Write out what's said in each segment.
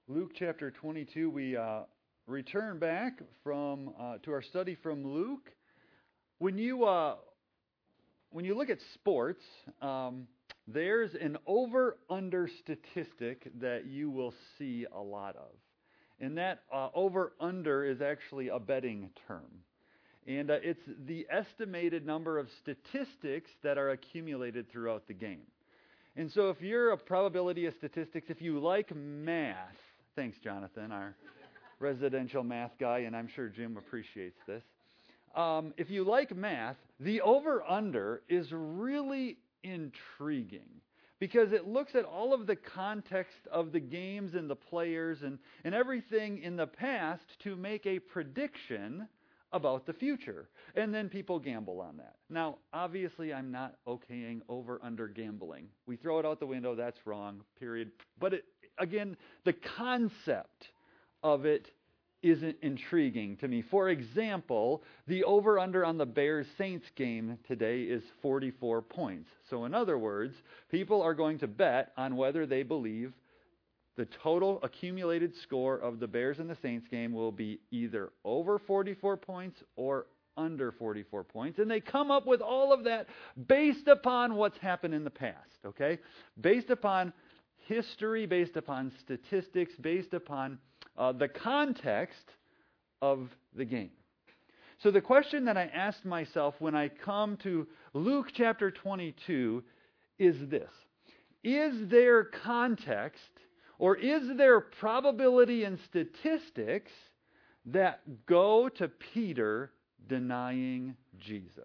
Luke chapter 22, we return back to our study from Luke. When you look at sports, there's an over-under statistic that you will see a lot of. And that over-under is actually a betting term. And it's the estimated number of statistics that are accumulated throughout the game. And so if you're a probability of statistics, if you like math, thanks, Jonathan, our residential math guy, and I'm sure Jim appreciates this. If you like math, the over-under is really intriguing because it looks at all of the context of the games and the players and everything in the past to make a prediction about the future. And then people gamble on that. Now, obviously, I'm not okaying over-under gambling. We throw it out the window, that's wrong, period. But again, the concept of it is intriguing to me. For example, the over-under on the Bears-Saints game today is 44 points. So in other words, people are going to bet on whether they believe the total accumulated score of the Bears and the Saints game will be either over 44 points or under 44 points. And they come up with all of that based upon what's happened in the past, okay? Based upon history, based upon statistics, based upon the context of the game. So the question that I asked myself when I come to Luke chapter 22 is this. Is there context or is there probability and statistics that go to Peter denying Jesus?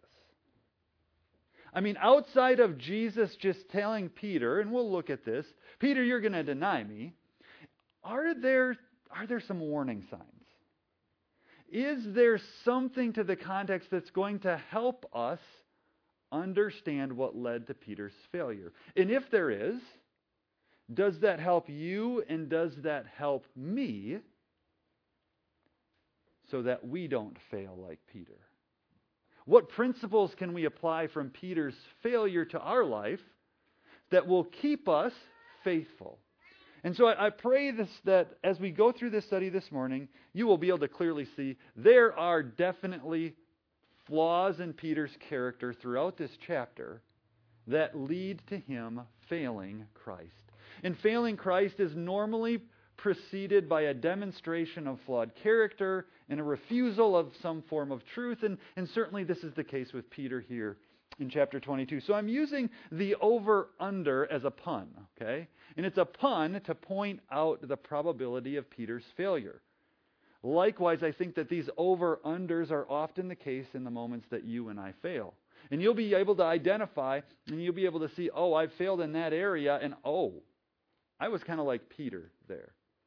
I mean, outside of Jesus just telling Peter, and we'll look at this, Peter, you're going to deny me, are there some warning signs? Is there something to the context that's going to help us understand what led to Peter's failure? And if there is, does that help you and does that help me so that we don't fail like Peter? What principles can we apply from Peter's failure to our life that will keep us faithful? And so I pray that as we go through this study this morning, you will be able to clearly see there are definitely flaws in Peter's character throughout this chapter that lead to him failing Christ. And failing Christ is normally preceded by a demonstration of flawed character and a refusal of some form of truth. And certainly this is the case with Peter here in chapter 22. So I'm using the over-under as a pun, okay? And it's a pun to point out the probability of Peter's failure. Likewise, I think that these over-unders are often the case in the moments that you and I fail. And you'll be able to identify, and you'll be able to see, oh, I failed in that area, and oh, I was kind of like Peter there.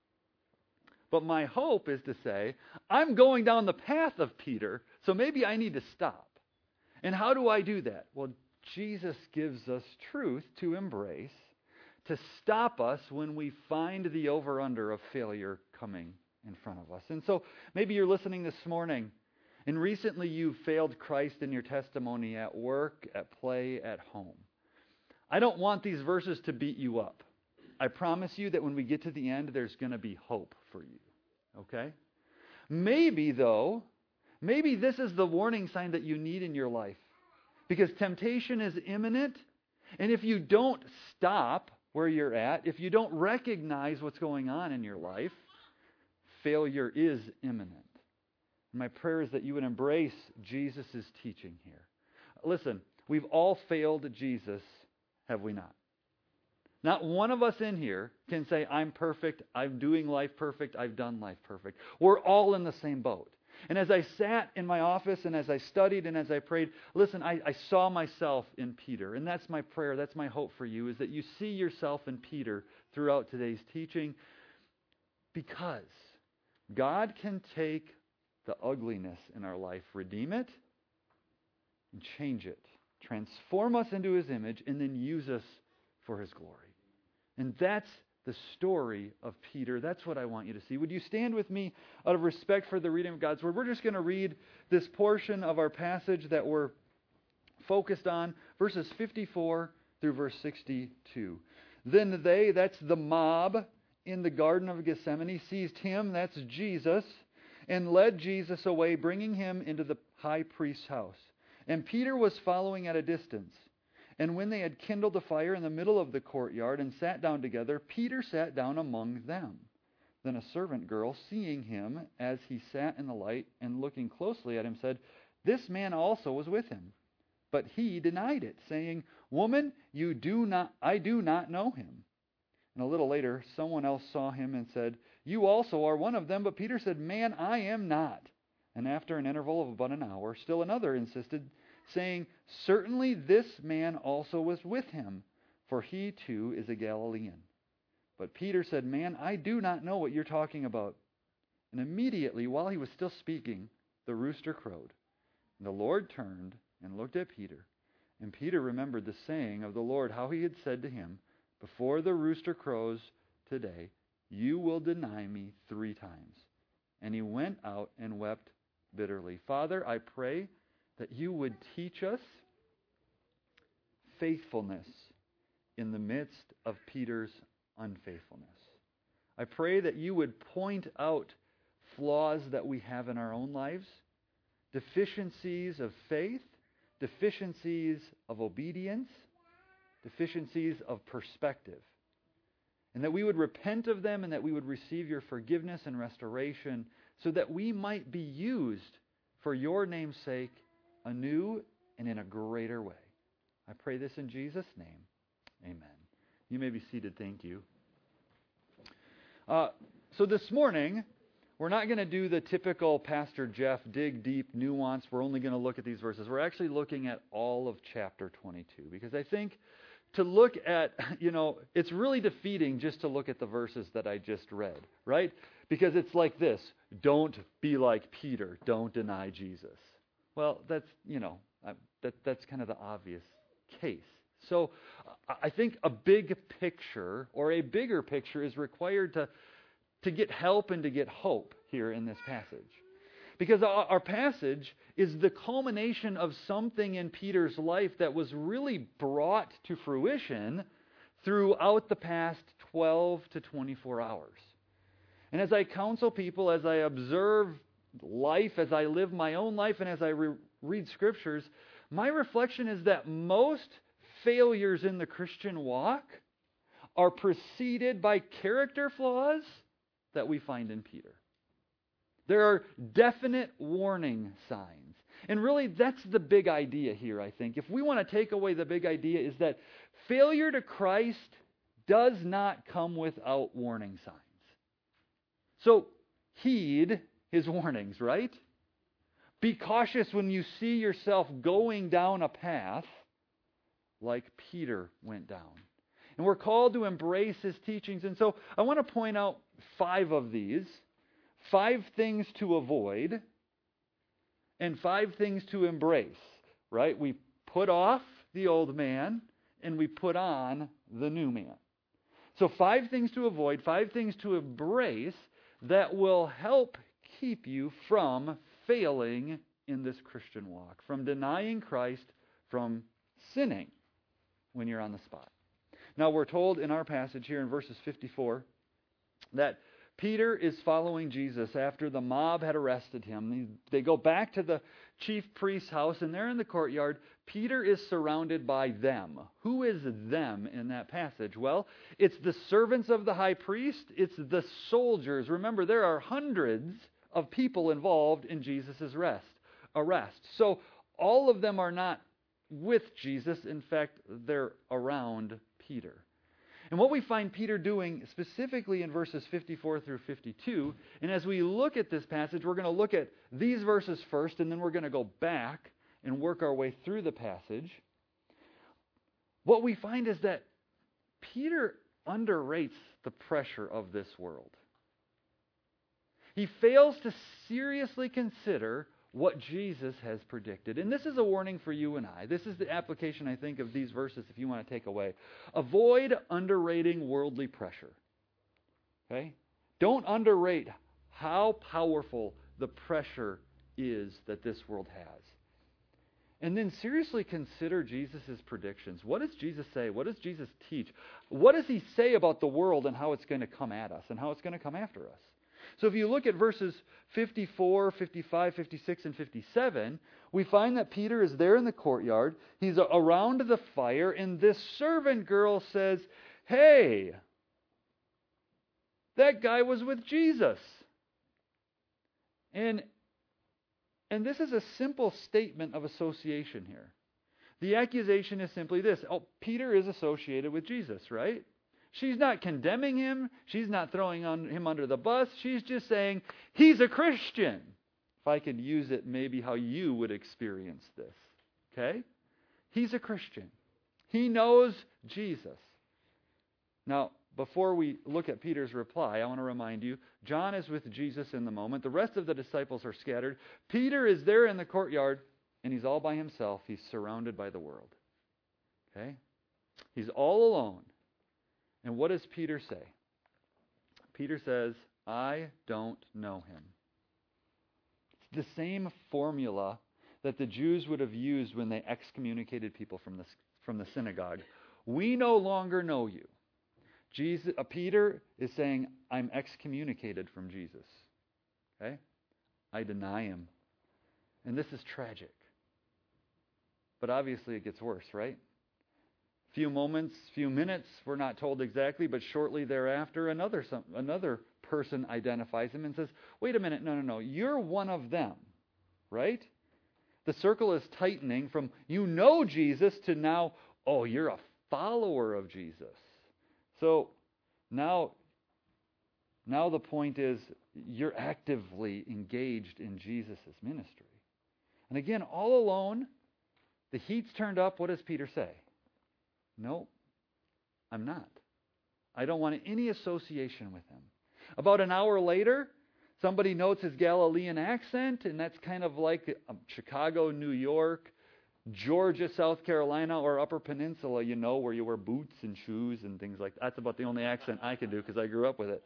But my hope is to say, I'm going down the path of Peter, so maybe I need to stop. And how do I do that? Well, Jesus gives us truth to embrace, to stop us when we find the over-under of failure coming in front of us. And so maybe you're listening this morning, and recently you failed Christ in your testimony at work, at play, at home. I don't want these verses to beat you up. I promise you that when we get to the end, there's going to be hope for you. Okay? Maybe this is the warning sign that you need in your life. Because temptation is imminent. And if you don't stop where you're at, if you don't recognize what's going on in your life, failure is imminent. And my prayer is that you would embrace Jesus' teaching here. Listen, we've all failed Jesus, have we not? Not one of us in here can say, I'm perfect, I'm doing life perfect, I've done life perfect. We're all in the same boat. And as I sat in my office and as I studied and as I prayed, listen, I saw myself in Peter. And that's my prayer, that's my hope for you, is that you see yourself in Peter throughout today's teaching. Because God can take the ugliness in our life, redeem it, and change it. Transform us into His image, and then use us for His glory. And that's the story of Peter. That's what I want you to see. Would you stand with me out of respect for the reading of God's Word? We're just going to read this portion of our passage that we're focused on, verses 54 through verse 62. Then they, that's the mob, in the Garden of Gethsemane seized him, that's Jesus, and led Jesus away, bringing him into the high priest's house. And Peter was following at a distance. And when they had kindled a fire in the middle of the courtyard and sat down together, Peter sat down among them. Then a servant girl, seeing him as he sat in the light and looking closely at him, said, "This man also was with him." But he denied it, saying, "Woman, I do not know him." And a little later, someone else saw him and said, "You also are one of them." But Peter said, "Man, I am not." And after an interval of about an hour, still another insisted, saying, "Certainly this man also was with him, for he too is a Galilean." But Peter said, "Man, I do not know what you're talking about." And immediately, while he was still speaking, the rooster crowed. And the Lord turned and looked at Peter. And Peter remembered the saying of the Lord, how he had said to him, "Before the rooster crows today, you will deny me 3 times." And he went out and wept bitterly. Father, I pray that you would teach us faithfulness in the midst of Peter's unfaithfulness. I pray that you would point out flaws that we have in our own lives, deficiencies of faith, deficiencies of obedience, deficiencies of perspective, and that we would repent of them and that we would receive your forgiveness and restoration so that we might be used for your name's sake anew and in a greater way. I pray this in Jesus' name. Amen. You may be seated. Thank you. So this morning, we're not going to do the typical Pastor Jeff dig deep nuance. We're only going to look at these verses. We're actually looking at all of chapter 22 because I think to look at, it's really defeating just to look at the verses that I just read, right? Because it's like this: don't be like Peter, don't deny Jesus. Well, that's kind of the obvious case. So I think a big picture or a bigger picture is required to get help and to get hope here in this passage. Because our passage is the culmination of something in Peter's life that was really brought to fruition throughout the past 12 to 24 hours. And as I counsel people, as I observe life, as I live my own life, and as I read scriptures, my reflection is that most failures in the Christian walk are preceded by character flaws that we find in Peter. There are definite warning signs. And really, that's the big idea here, I think. If we want to take away the big idea, is that failure to Christ does not come without warning signs. So, heed his warnings, right? Be cautious when you see yourself going down a path like Peter went down. And we're called to embrace his teachings. And so I want to point out 5 of these. 5 things to avoid and 5 things to embrace, right? We put off the old man and we put on the new man. So 5 things to avoid, 5 things to embrace that will help keep you from failing in this Christian walk, from denying Christ, from sinning when you're on the spot. Now we're told in our passage here in verses 54 that Peter is following Jesus after the mob had arrested him. They go back to the chief priest's house, and there in the courtyard, Peter is surrounded by them. Who is them in that passage? Well, it's the servants of the high priest. It's the soldiers. Remember, there are hundreds of people involved in Jesus' arrest. So all of them are not with Jesus. In fact, they're around Peter. And what we find Peter doing specifically in verses 54 through 52, and as we look at this passage, we're going to look at these verses first, and then we're going to go back and work our way through the passage. What we find is that Peter underrates the pressure of this world. He fails to seriously consider what Jesus has predicted. And this is a warning for you and I. This is the application, I think, of these verses if you want to take away. Avoid underrating worldly pressure. Okay? Don't underrate how powerful the pressure is that this world has. And then seriously consider Jesus' predictions. What does Jesus say? What does Jesus teach? What does he say about the world and how it's going to come at us and how it's going to come after us? So if you look at verses 54, 55, 56, and 57, we find that Peter is there in the courtyard. He's around the fire, and this servant girl says, "Hey, that guy was with Jesus." And this is a simple statement of association here. The accusation is simply this. Oh, Peter is associated with Jesus, right? She's not condemning him. She's not throwing him under the bus. She's just saying, he's a Christian. If I could use it maybe how you would experience this. Okay? He's a Christian. He knows Jesus. Now, before we look at Peter's reply, I want to remind you, John is with Jesus in the moment. The rest of the disciples are scattered. Peter is there in the courtyard, and he's all by himself. He's surrounded by the world. Okay? He's all alone. And what does Peter say? Peter says, "I don't know him." It's the same formula that the Jews would have used when they excommunicated people from the synagogue. We no longer know you. Peter is saying, I'm excommunicated from Jesus. Okay? I deny him. And this is tragic. But obviously it gets worse, right? Few minutes, we're not told exactly, but shortly thereafter, another person identifies him and says, wait a minute, no, you're one of them, right? The circle is tightening from you know Jesus to now, oh, you're a follower of Jesus. So now the point is you're actively engaged in Jesus' ministry. And again, all alone, the heat's turned up. What does Peter say? No, I'm not. I don't want any association with him. About an hour later, somebody notes his Galilean accent, and that's kind of like Chicago, New York, Georgia, South Carolina, or Upper Peninsula, where you wear boots and shoes and things like that. That's about the only accent I can do because I grew up with it.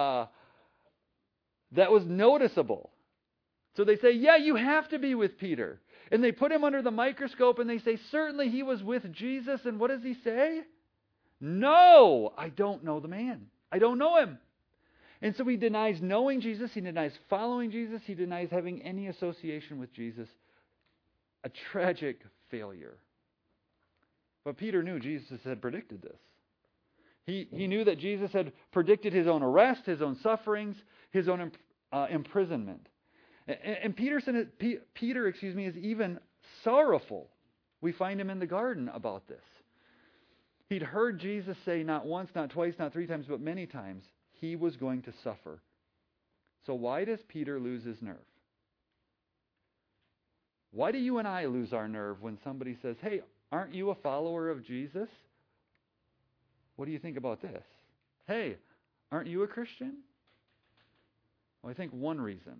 That was noticeable. So they say, yeah, you have to be with Peter. And they put him under the microscope and they say, certainly he was with Jesus. And what does he say? No, I don't know the man. I don't know him. And so he denies knowing Jesus. He denies following Jesus. He denies having any association with Jesus. A tragic failure. But Peter knew Jesus had predicted this. He knew that Jesus had predicted his own arrest, his own sufferings, his own imprisonment. And Peter is even sorrowful. We find him in the garden about this. He'd heard Jesus say not once, not twice, not three times, but many times, he was going to suffer. So why does Peter lose his nerve? Why do you and I lose our nerve when somebody says, hey, aren't you a follower of Jesus? What do you think about this? Hey, aren't you a Christian? Well, I think one reason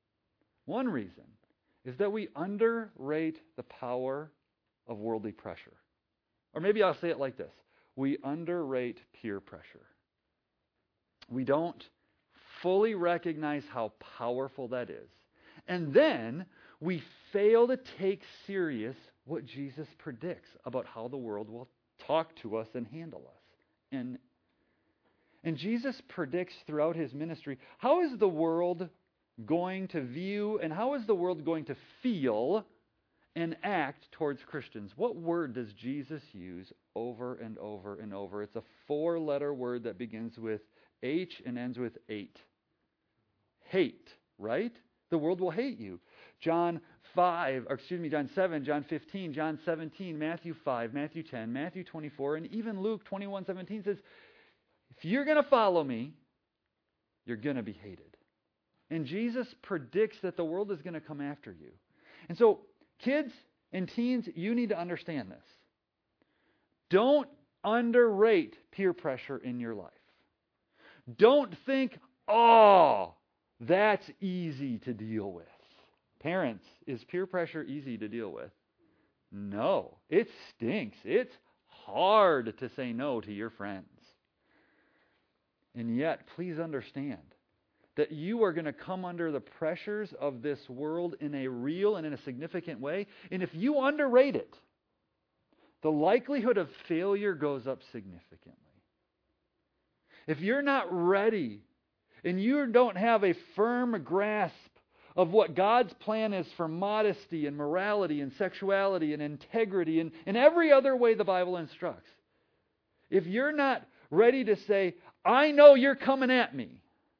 is that we underrate the power of worldly pressure. Or maybe I'll say it like this. We underrate peer pressure. We don't fully recognize how powerful that is. And then we fail to take serious what Jesus predicts about how the world will talk to us and handle us. And Jesus predicts throughout his ministry, how is the world going to view and how is the world going to feel and act towards Christians? What word does Jesus use over and over and over? It's a 4-letter word that begins with H and ends with 8. Hate, right? The world will hate you. John 7, John 15, John 17, Matthew 5, Matthew 10, Matthew 24, and even Luke 21:17 says, if you're going to follow me, you're going to be hated. And Jesus predicts that the world is going to come after you. And so, kids and teens, you need to understand this. Don't underrate peer pressure in your life. Don't think, oh, that's easy to deal with. Parents, is peer pressure easy to deal with? No, it stinks. It's hard to say no to your friends. And yet, please understand that you are going to come under the pressures of this world in a real and in a significant way. And if you underrate it, the likelihood of failure goes up significantly. If you're not ready and you don't have a firm grasp of what God's plan is for modesty and morality and sexuality and integrity and in every other way the Bible instructs, if you're not ready to say, I know you're coming at me,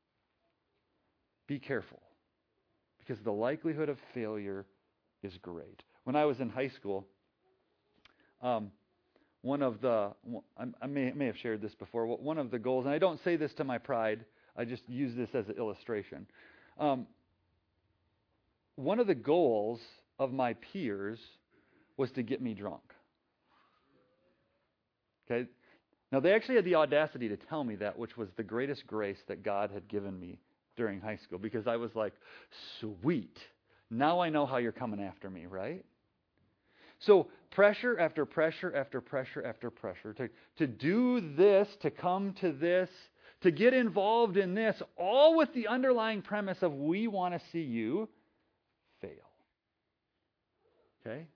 be careful, because the likelihood of failure is great. When I was in high school, I may have shared this before, one of the goals, and I don't say this to my pride, I just use this as an illustration. One of the goals of my peers was to get me drunk. Okay? Now, they actually had the audacity to tell me that, which was the greatest grace that God had given me during high school, because I was like, sweet, now I know how you're coming after me, right? So pressure after pressure after pressure after pressure to do this, to come to this, to get involved in this, all with the underlying premise of we want to see you fail. Okay?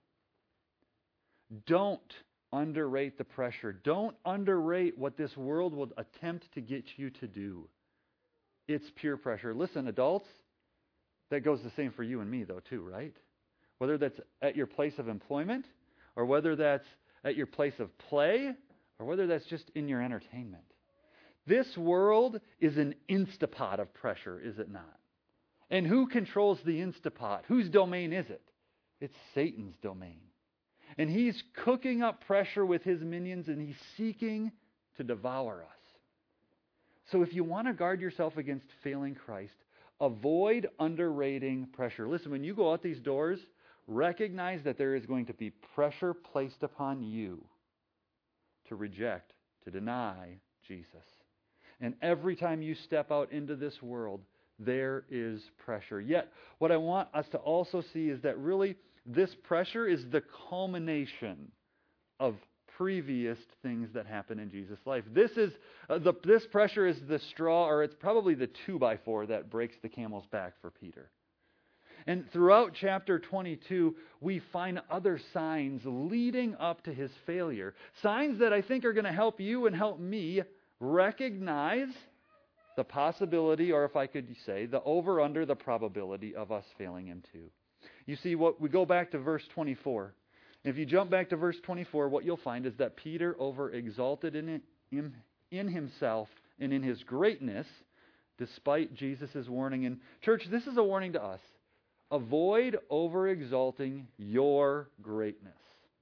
Don't underrate the pressure. Don't underrate what this world will attempt to get you to do. It's pure pressure. Listen, adults, that goes the same for you and me, though, too, right? Whether that's at your place of employment, or whether that's at your place of play, or whether that's just in your entertainment. This world is an Instapot of pressure, is it not? And who controls the Instapot? Whose domain is it? It's Satan's domain. And he's cooking up pressure with his minions, and he's seeking to devour us. So if you want to guard yourself against failing Christ, avoid underrating pressure. Listen, when you go out these doors, recognize that there is going to be pressure placed upon you to reject, to deny Jesus. And every time you step out into this world, there is pressure. Yet, what I want us to also see is that really this pressure is the culmination of previous things that happen in Jesus' life. This pressure is the straw, or it's probably the 2x4 that breaks the camel's back for Peter. And throughout chapter 22, we find other signs leading up to his failure. Signs that I think are going to help you and help me recognize the possibility, or if I could say, the over-under the probability of us failing him too. You see, we go back to verse 24. If you jump back to verse 24, what you'll find is that Peter over-exalted in himself and in his greatness, despite Jesus' warning. And church, this is a warning to us. Avoid over-exalting your greatness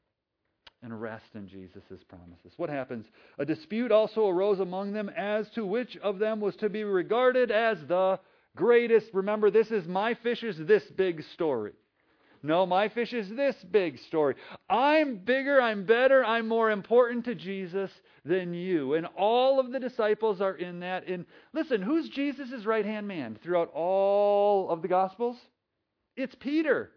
and rest in Jesus' promises. What happens? A dispute also arose among them as to which of them was to be regarded as the greatest. Remember, this is my fish is this big story. No, my fish is this big story. I'm bigger, I'm better, I'm more important to Jesus than you. And all of the disciples are in that. And listen, who's Jesus' right-hand man throughout all of the Gospels? It's Peter.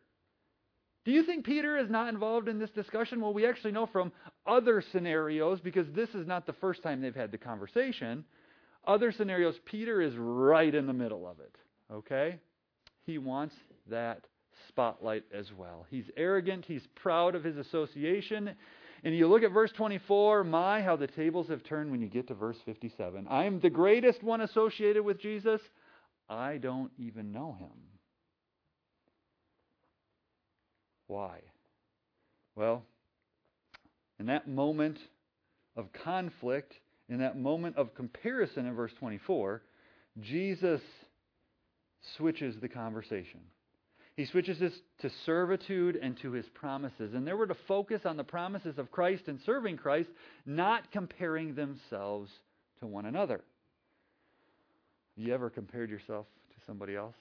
Do you think Peter is not involved in this discussion? Well, we actually know from other scenarios, because this is not the first time they've had the conversation. Other scenarios, Peter is right in the middle of it. Okay? He wants that spotlight as well. He's arrogant. He's proud of his association. And you look at verse 24, how the tables have turned when you get to verse 57. I am the greatest one associated with Jesus. I don't even know him. Why? Well, in that moment of conflict, in that moment of comparison in verse 24, Jesus switches the conversation. He switches this to servitude and to his promises. And they were to focus on the promises of Christ and serving Christ, not comparing themselves to one another. Have you ever compared yourself to somebody else?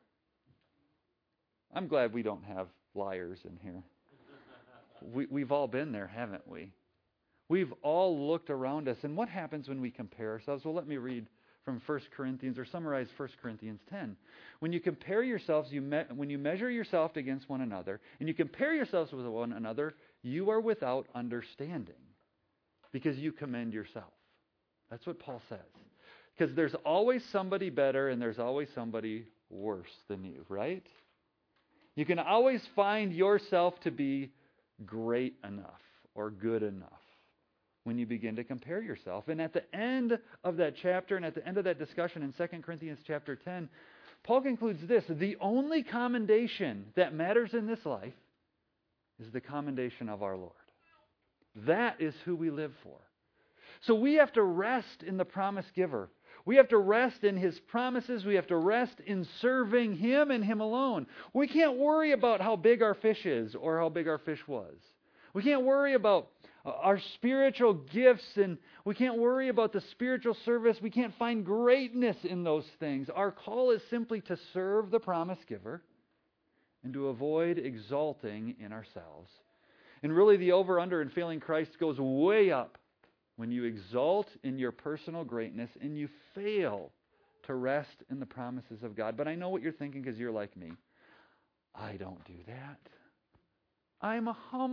I'm glad we don't have liars in here. We've all been there, haven't we? We've all looked around us. And what happens when we compare ourselves? Well, let me read from 1 Corinthians, or summarize 1 Corinthians 10. When you compare yourselves, when you measure yourself against one another, and you compare yourselves with one another, you are without understanding, because you commend yourself. That's what Paul says. Because there's always somebody better and there's always somebody worse than you, right? You can always find yourself to be great enough or good enough when you begin to compare yourself. And at the end of that chapter and at the end of that discussion in 2 Corinthians chapter 10, Paul concludes this: the only commendation that matters in this life is the commendation of our Lord. That is who we live for. So we have to rest in the promise giver. We have to rest in His promises. We have to rest in serving Him and Him alone. We can't worry about how big our fish is or how big our fish was. We can't worry about our spiritual gifts, and we can't worry about the spiritual service. We can't find greatness in those things. Our call is simply to serve the promise giver and to avoid exalting in ourselves. And really, the over-under in failing Christ goes way up when you exalt in your personal greatness and you fail to rest in the promises of God. But I know what you're thinking, because you're like me. I don't do that. I'm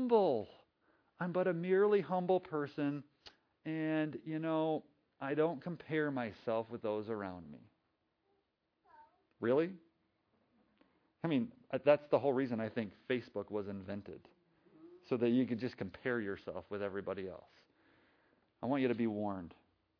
but a merely humble person, and, I don't compare myself with those around me. Really? I mean, that's the whole reason I think Facebook was invented, so that you could just compare yourself with everybody else. I want you to be warned.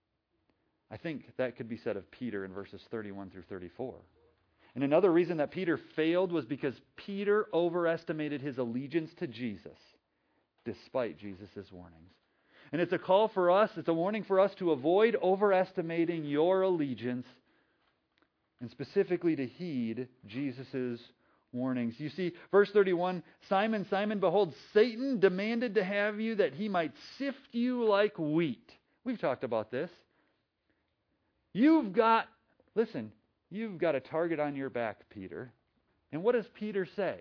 I think that could be said of Peter in verses 31 through 34. And another reason that Peter failed was because Peter overestimated his allegiance to Jesus, despite Jesus' warnings. And it's a call for us, it's a warning for us to avoid overestimating your allegiance, and specifically to heed Jesus' warnings. You see, verse 31, Simon, Simon, behold, Satan demanded to have you that he might sift you like wheat. We've talked about this. You've got a target on your back, Peter. And what does Peter say?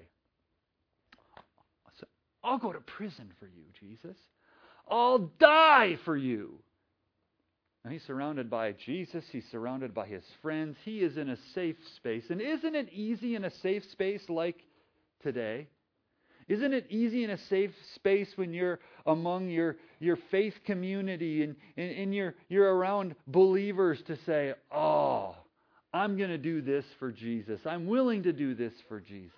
I'll go to prison for you, Jesus. I'll die for you. And he's surrounded by Jesus. He's surrounded by his friends. He is in a safe space. And isn't it easy in a safe space like today? Isn't it easy in a safe space when you're among your faith community and you're around believers to say, oh, I'm going to do this for Jesus. I'm willing to do this for Jesus.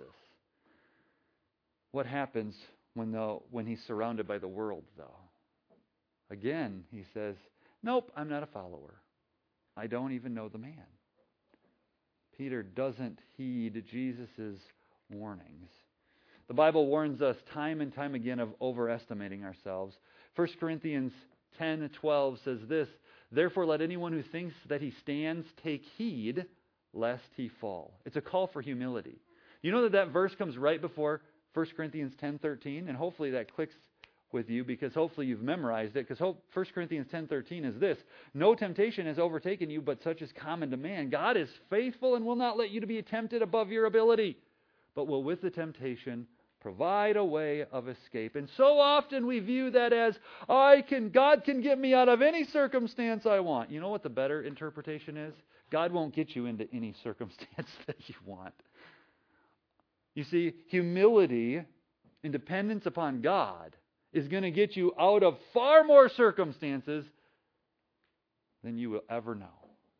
What happens when he's surrounded by the world, though? Again, he says, nope, I'm not a follower. I don't even know the man. Peter doesn't heed Jesus' warnings. The Bible warns us time and time again of overestimating ourselves. 1 Corinthians 10:12 says this, therefore let anyone who thinks that he stands take heed lest he fall. It's a call for humility. You know that verse comes right before 1 Corinthians 10:13, and hopefully that clicks with you, because hopefully you've memorized it, because 1 Corinthians 10:13 is this: no temptation has overtaken you, but such is common to man. God is faithful and will not let you to be tempted above your ability, but will with the temptation provide a way of escape. And so often we view that as, God can get me out of any circumstance I want. You know what the better interpretation is? God won't get you into any circumstance that you want. You see, humility and dependence upon God is going to get you out of far more circumstances than you will ever know.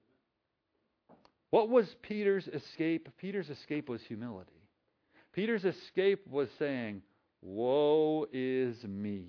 What was Peter's escape? Peter's escape was humility. Peter's escape was saying, woe is me.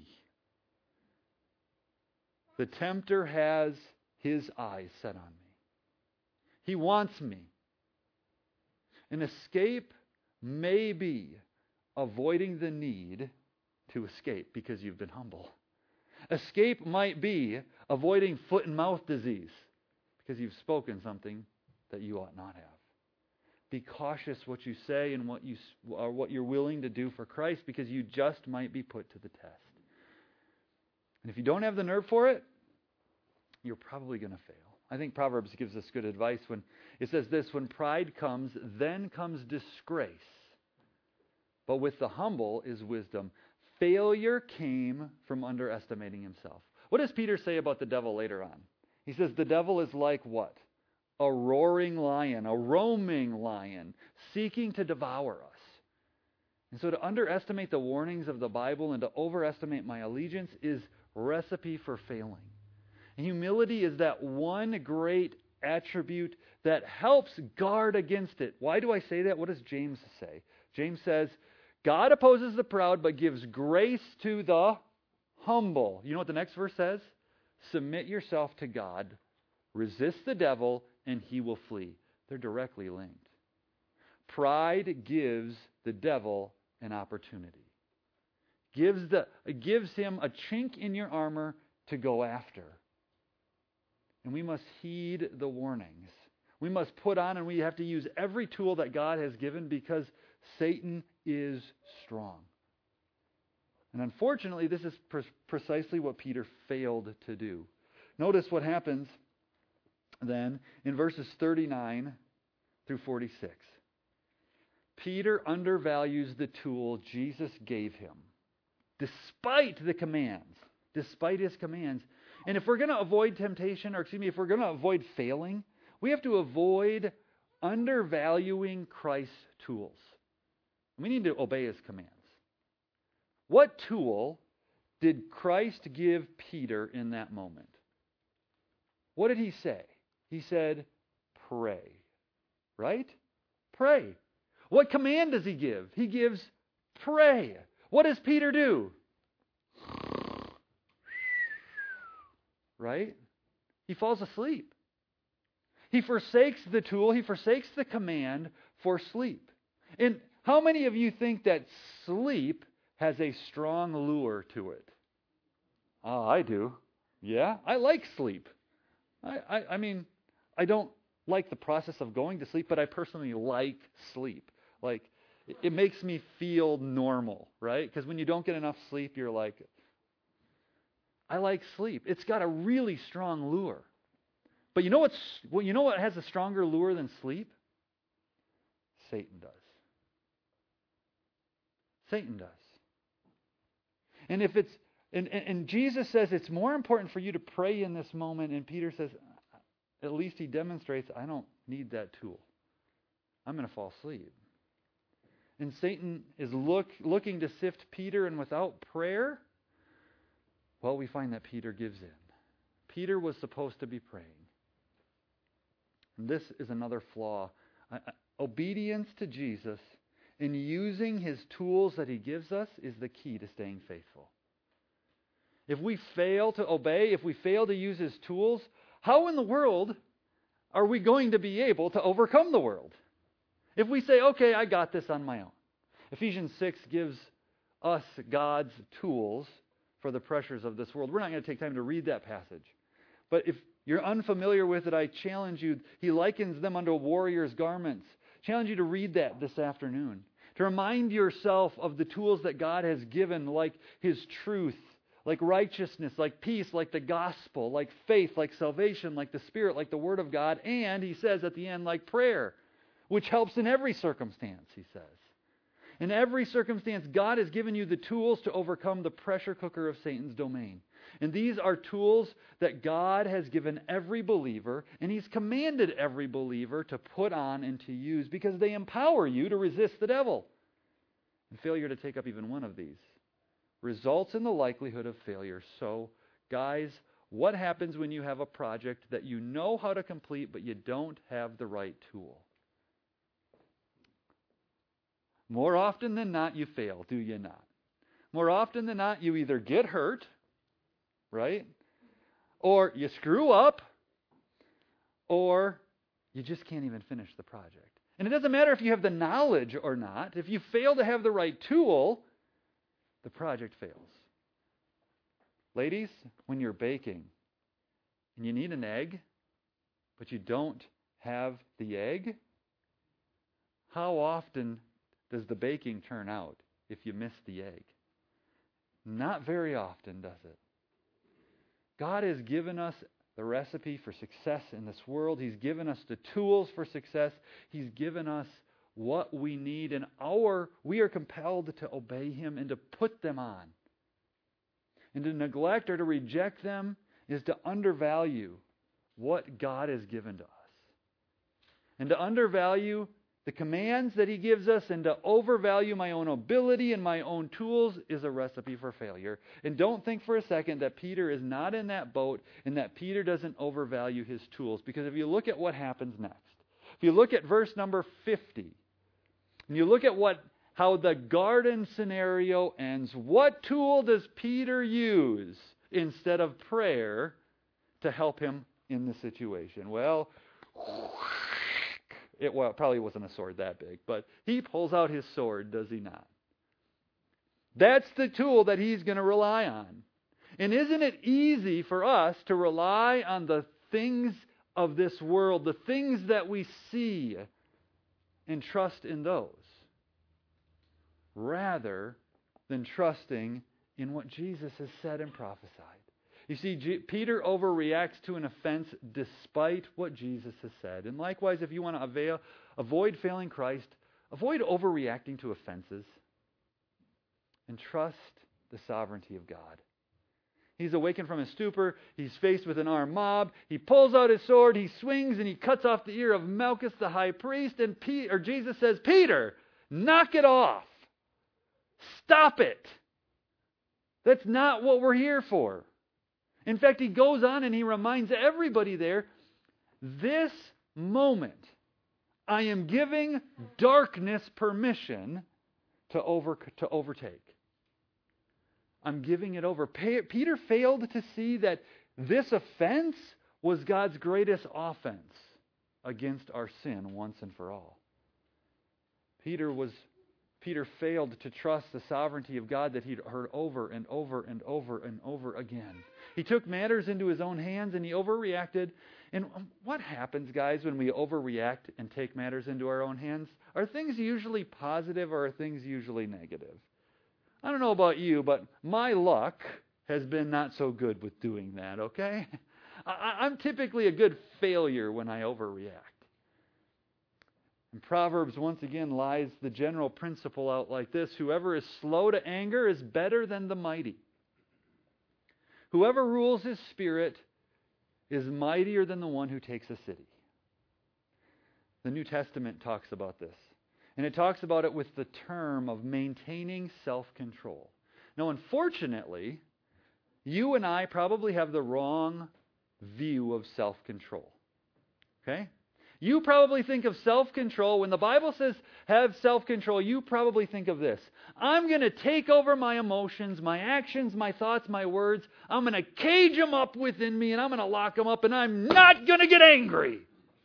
The tempter has his eyes set on me. He wants me. An escape may be avoiding the need to escape because you've been humble. Escape might be avoiding foot and mouth disease because you've spoken something that you ought not have. Be cautious what you say and what you're willing to do for Christ, because you just might be put to the test. And if you don't have the nerve for it, you're probably going to fail. I think Proverbs gives us good advice when it says this: when pride comes, then comes disgrace. But with the humble is wisdom. Failure came from underestimating himself. What does Peter say about the devil later on? He says the devil is like what? A roaring lion, a roaming lion, seeking to devour us. And so to underestimate the warnings of the Bible and to overestimate my allegiance is recipe for failing. And humility is that one great attribute that helps guard against it. Why do I say that? What does James say? James says, God opposes the proud but gives grace to the humble. You know what the next verse says? Submit yourself to God, resist the devil, and he will flee. They're directly linked. Pride gives the devil an opportunity. Gives him a chink in your armor to go after. And we must heed the warnings. We must put on and we have to use every tool that God has given because Satan is strong. And unfortunately, this is precisely what Peter failed to do. Notice what happens then in verses 39 through 46. Peter undervalues the tool Jesus gave him, despite the commands, despite his commands. And if we're going to avoid temptation, if we're going to avoid failing, we have to avoid undervaluing Christ's tools. We need to obey his commands. What tool did Christ give Peter in that moment? What did he say? He said, pray. Right? Pray. What command does he give? He gives, pray. What does Peter do? Right? He falls asleep. He forsakes the tool, he forsakes the command for sleep. And how many of you think that sleep has a strong lure to it? Oh, I do. Yeah, I like sleep. I mean, I don't like the process of going to sleep, but I personally like sleep. Like, it makes me feel normal, right? Because when you don't get enough sleep, you're like, I like sleep. It's got a really strong lure. But you know what has a stronger lure than sleep? Satan does. Satan does. And if it's and Jesus says it's more important for you to pray in this moment, and Peter says, at least he demonstrates, I don't need that tool. I'm going to fall asleep. And Satan is looking to sift Peter, and without prayer, well, we find that Peter gives in. Peter was supposed to be praying. And this is another flaw. Obedience to Jesus and using his tools that he gives us is the key to staying faithful. If we fail to obey, if we fail to use his tools, how in the world are we going to be able to overcome the world? If we say, okay, I got this on my own. Ephesians 6 gives us God's tools for the pressures of this world. We're not going to take time to read that passage. But if you're unfamiliar with it, I challenge you. He likens them unto warrior's garments. Challenge you to read that this afternoon. To remind yourself of the tools that God has given, like his truth, like righteousness, like peace, like the gospel, like faith, like salvation, like the Spirit, like the Word of God, and he says at the end, like prayer, which helps in every circumstance, he says. In every circumstance, God has given you the tools to overcome the pressure cooker of Satan's domain. And these are tools that God has given every believer, and he's commanded every believer to put on and to use because they empower you to resist the devil. And failure to take up even one of these results in the likelihood of failure. So, guys, what happens when you have a project that you know how to complete, but you don't have the right tool? More often than not, you fail, do you not? More often than not, you either get hurt, right? Or you screw up, or you just can't even finish the project. And it doesn't matter if you have the knowledge or not. If you fail to have the right tool, the project fails. Ladies, when you're baking and you need an egg, but you don't have the egg, how often does the baking turn out if you miss the egg? Not very often, does it? God has given us the recipe for success in this world. He's given us the tools for success. He's given us what we need, and we are compelled to obey him and to put them on. And to neglect or to reject them is to undervalue what God has given to us. And to undervalue the commands that he gives us and to overvalue my own ability and my own tools is a recipe for failure. And don't think for a second that Peter is not in that boat and that Peter doesn't overvalue his tools. Because if you look at what happens next, if you look at verse number 50, and you look at how the garden scenario ends, what tool does Peter use instead of prayer to help him in the situation? Well, it probably wasn't a sword that big, but he pulls out his sword, does he not? That's the tool that he's going to rely on. And isn't it easy for us to rely on the things of this world, the things that we see, and trust in those, rather than trusting in what Jesus has said and prophesied? You see, Peter overreacts to an offense despite what Jesus has said. And likewise, if you want to avoid failing Christ, avoid overreacting to offenses and trust the sovereignty of God. He's awakened from his stupor. He's faced with an armed mob. He pulls out his sword. He swings and he cuts off the ear of Malchus, the high priest. And Jesus says, Peter, knock it off. Stop it. That's not what we're here for. In fact, he goes on and he reminds everybody there, this moment, I am giving darkness permission to overtake. I'm giving it over. Peter failed to see that this offense was God's greatest offense against our sin once and for all. Peter failed to trust the sovereignty of God that he'd heard over and over and over and over again. He took matters into his own hands and he overreacted. And what happens, guys, when we overreact and take matters into our own hands? Are things usually positive or are things usually negative? I don't know about you, but my luck has been not so good with doing that, okay? I'm typically a good failure when I overreact. In Proverbs, once again, lies the general principle out like this: whoever is slow to anger is better than the mighty. Whoever rules his spirit is mightier than the one who takes a city. The New Testament talks about this. And it talks about it with the term of maintaining self-control. Now, unfortunately, you and I probably have the wrong view of self-control. Okay? You probably think of self-control, when the Bible says have self-control, you probably think of this: I'm going to take over my emotions, my actions, my thoughts, my words. I'm going to cage them up within me and I'm going to lock them up and I'm not going to get angry.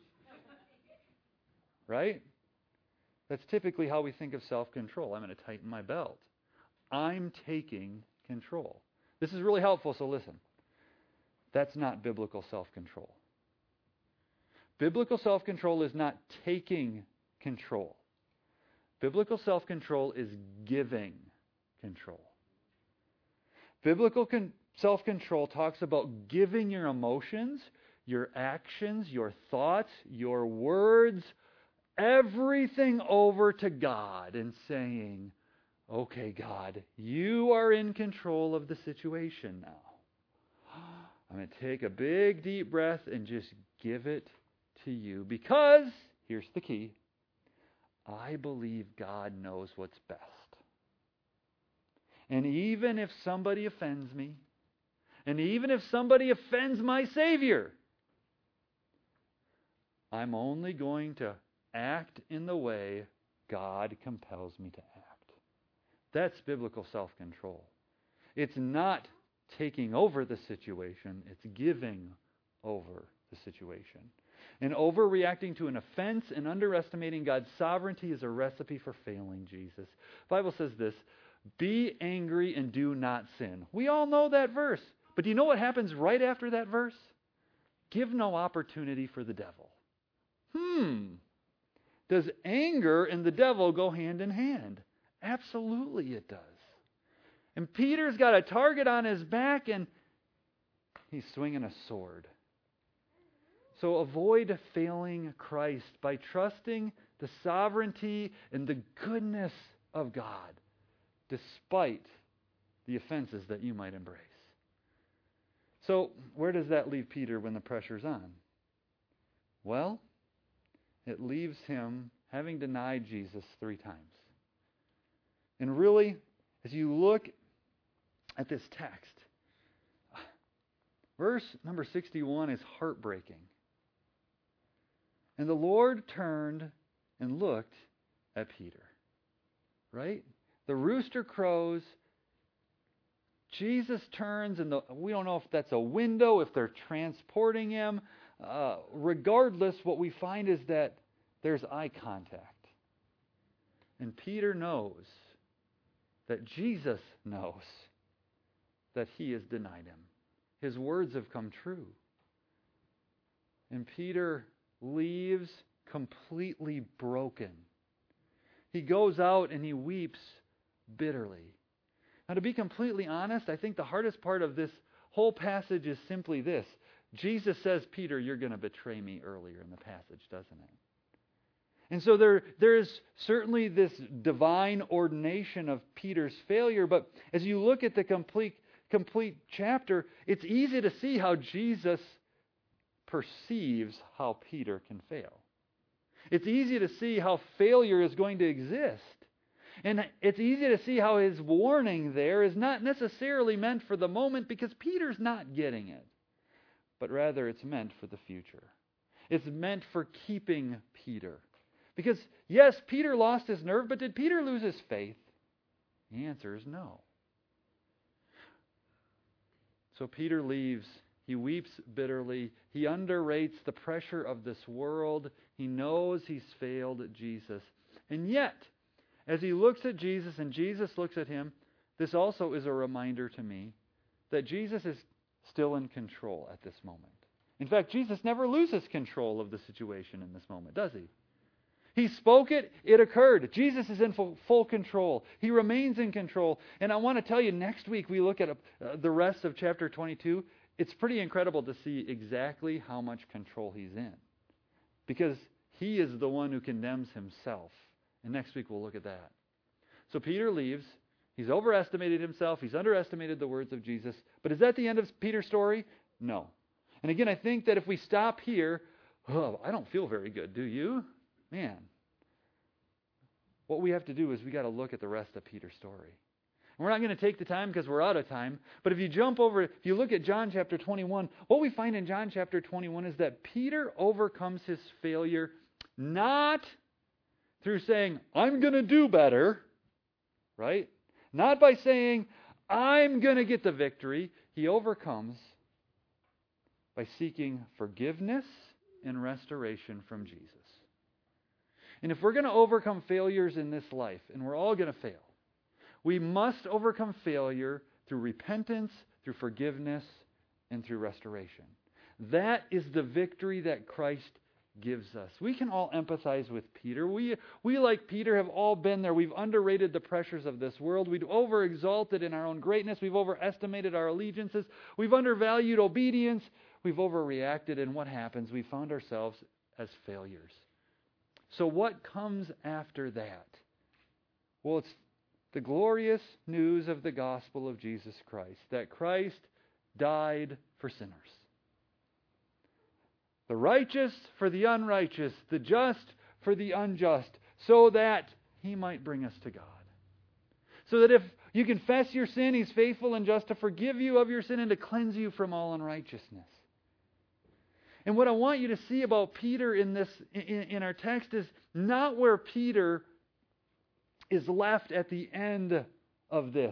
Right? That's typically how we think of self-control. I'm going to tighten my belt. I'm taking control. This is really helpful, so listen. That's not biblical self-control. Biblical self-control is not taking control. Biblical self-control is giving control. Biblical self-control talks about giving your emotions, your actions, your thoughts, your words, everything over to God and saying, okay, God, you are in control of the situation now. I'm going to take a big deep breath and just give it to you, because, here's the key, I believe God knows what's best. And even if somebody offends me, and even if somebody offends my Savior, I'm only going to act in the way God compels me to act. That's biblical self-control. It's not taking over the situation, it's giving over the situation. And overreacting to an offense and underestimating God's sovereignty is a recipe for failing Jesus. The Bible says this: be angry and do not sin. We all know that verse. But do you know what happens right after that verse? Give no opportunity for the devil. Does anger and the devil go hand in hand? Absolutely it does. And Peter's got a target on his back and he's swinging a sword. So avoid failing Christ by trusting the sovereignty and the goodness of God, despite the offenses that you might embrace. So where does that leave Peter when the pressure's on? Well, it leaves him having denied Jesus 3 times. And really, as you look at this text, verse number 61 is heartbreaking. And the Lord turned and looked at Peter. Right? The rooster crows. Jesus turns, and we don't know if that's a window, if they're transporting him. Regardless, what we find is that there's eye contact. And Peter knows that Jesus knows that he has denied him. His words have come true. And Peter leaves completely broken. He goes out and he weeps bitterly. Now, to be completely honest, I think the hardest part of this whole passage is simply this. Jesus says, Peter, you're going to betray me earlier in the passage, doesn't it? And so there is certainly this divine ordination of Peter's failure, but as you look at the complete chapter, it's easy to see how Jesus perceives how Peter can fail. It's easy to see how failure is going to exist. And it's easy to see how his warning there is not necessarily meant for the moment because Peter's not getting it. But rather it's meant for the future. It's meant for keeping Peter. Because, yes, Peter lost his nerve, but did Peter lose his faith? The answer is no. So Peter leaves. He weeps bitterly. He underrates the pressure of this world. He knows he's failed Jesus. And yet, as he looks at Jesus and Jesus looks at him, this also is a reminder to me that Jesus is still in control at this moment. In fact, Jesus never loses control of the situation in this moment, does he? He spoke it, it occurred. Jesus is in full control. He remains in control. And I want to tell you, next week we look at the rest of chapter 22. It's pretty incredible to see exactly how much control he's in. Because he is the one who condemns himself. And next week we'll look at that. So Peter leaves. He's overestimated himself. He's underestimated the words of Jesus. But is that the end of Peter's story? No. And again, I think that if we stop here, I don't feel very good, do you? Man. What we have to do is we got to look at the rest of Peter's story. And we're not going to take the time because we're out of time. But if you look at John chapter 21, what we find in John chapter 21 is that Peter overcomes his failure not through saying, I'm going to do better, right? Not by saying, I'm going to get the victory. He overcomes by seeking forgiveness and restoration from Jesus. And if we're going to overcome failures in this life, and we're all going to fail, we must overcome failure through repentance, through forgiveness, and through restoration. That is the victory that Christ gives us. We can all empathize with Peter. We like Peter, have all been there. We've underrated the pressures of this world. We've overexalted in our own greatness. We've overestimated our allegiances. We've undervalued obedience. We've overreacted. And what happens? We found ourselves as failures. So what comes after that? Well, it's the glorious news of the gospel of Jesus Christ, that Christ died for sinners. The righteous for the unrighteous, the just for the unjust, so that He might bring us to God. So that if you confess your sin, He's faithful and just to forgive you of your sin and to cleanse you from all unrighteousness. And what I want you to see about Peter in our text is not where Peter is left at the end of this,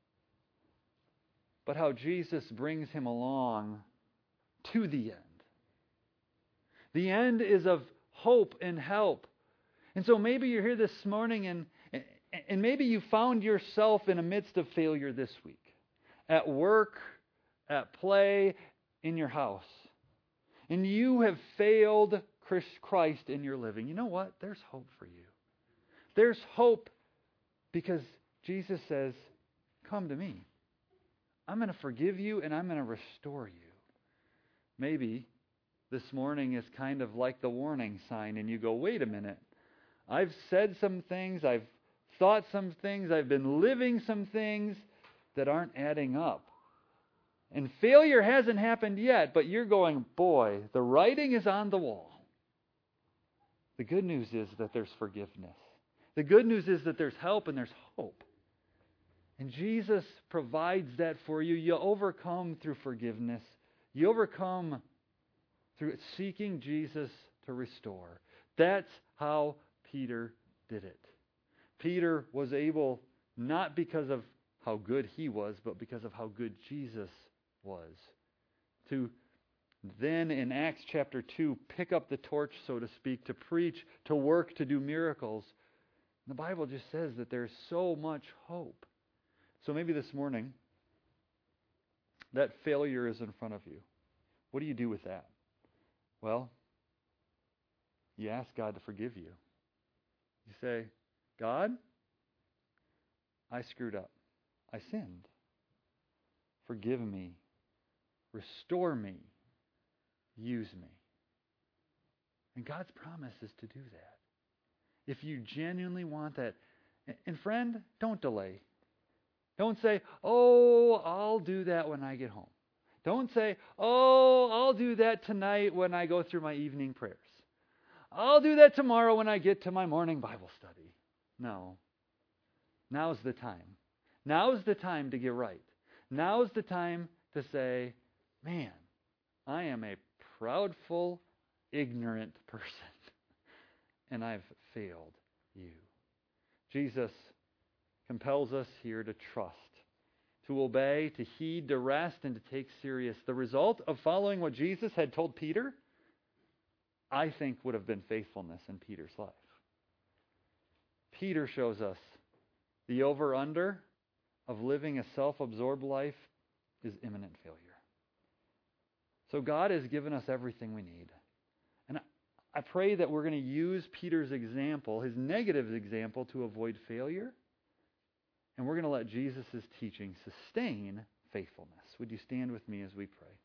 but how Jesus brings him along to the end. The end is of hope and help. And so maybe you're here this morning and maybe you found yourself in the midst of failure this week. At work, at play, in your house. And you have failed Christ in your living. You know what? There's hope for you. There's hope because Jesus says, come to me. I'm going to forgive you and I'm going to restore you. Maybe this morning is kind of like the warning sign and you go, wait a minute. I've said some things, I've thought some things, I've been living some things that aren't adding up. And failure hasn't happened yet, but you're going, boy, the writing is on the wall. The good news is that there's forgiveness. The good news is that there's help and there's hope. And Jesus provides that for you. You overcome through forgiveness. You overcome through seeking Jesus to restore. That's how Peter did it. Peter was able, not because of how good he was, but because of how good Jesus was, to then in Acts chapter 2 pick up the torch, so to speak, to preach, to work, to do miracles. The Bible just says that there's so much hope. So maybe this morning, that failure is in front of you. What do you do with that? Well, you ask God to forgive you. You say, God, I screwed up. I sinned. Forgive me. Restore me. Use me. And God's promise is to do that. If you genuinely want that. And friend, don't delay. Don't say, oh, I'll do that when I get home. Don't say, oh, I'll do that tonight when I go through my evening prayers. I'll do that tomorrow when I get to my morning Bible study. No. Now's the time. Now's the time to get right. Now's the time to say, man, I am a proudful, ignorant person, and I've failed you. Jesus compels us here to trust, to obey, to heed, to rest, and to take serious. The result of following what Jesus had told Peter, I think, would have been faithfulness in Peter's life. Peter shows us the over-under of living a self-absorbed life is imminent failure. So God has given us everything we need. And I pray that we're going to use Peter's example, his negative example, to avoid failure. And we're going to let Jesus' teaching sustain faithfulness. Would you stand with me as we pray?